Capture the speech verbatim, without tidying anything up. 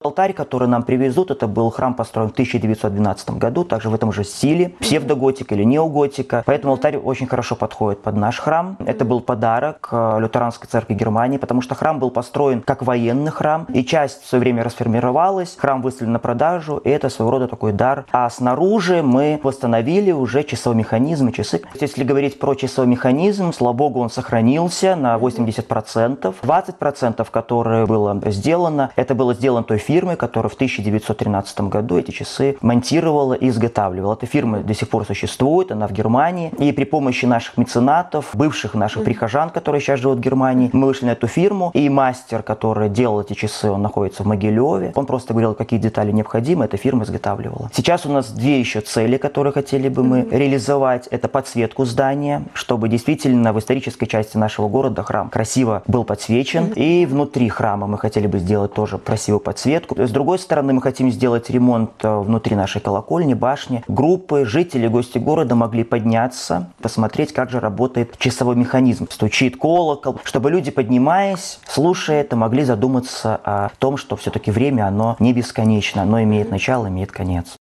Алтарь, который нам привезут, это был храм, построен в тысяча девятьсот двенадцатом году, также в этом же стиле, псевдоготика или неоготика. Поэтому алтарь очень хорошо подходит под наш храм. Это был подарок лютеранской церкви Германии, потому что храм был построен как военный храм, и часть в свое время расформировалась, храм выставлен на продажу, и это своего рода такой дар. А снаружи мы восстановили уже часовой механизм и часы. Если говорить про часовой механизм, слава богу, он сохранился на восемьдесят процентов. двадцать процентов, которое было сделано, это было сделано той фирмой, которая в тысяча девятьсот тринадцатом году эти часы монтировала и изготавливала. Эта фирма до сих пор существует, она в Германии. И при помощи наших меценатов, бывших наших прихожан, которые сейчас живут в Германии, мы вышли на эту фирму. И мастер, который делал эти часы, он находится в Могилеве. Он просто говорил, какие детали необходимы, эта фирма изготавливала. Сейчас у нас две еще цели, которые хотели бы мы реализовать. Это подсветку здания, чтобы действительно в исторической части нашего города храм красиво был подсвечен. И внутри храма мы хотели бы сделать тоже красивую подсветку. С другой стороны, мы хотим сделать ремонт внутри нашей колокольни, башни. Группы, жители, гости города могли подняться, посмотреть, как же работает часовой механизм. Стучит колокол, чтобы люди, поднимаясь, слушая это, могли задуматься о том, что все-таки время, оно не бесконечно, оно имеет начало, имеет конец.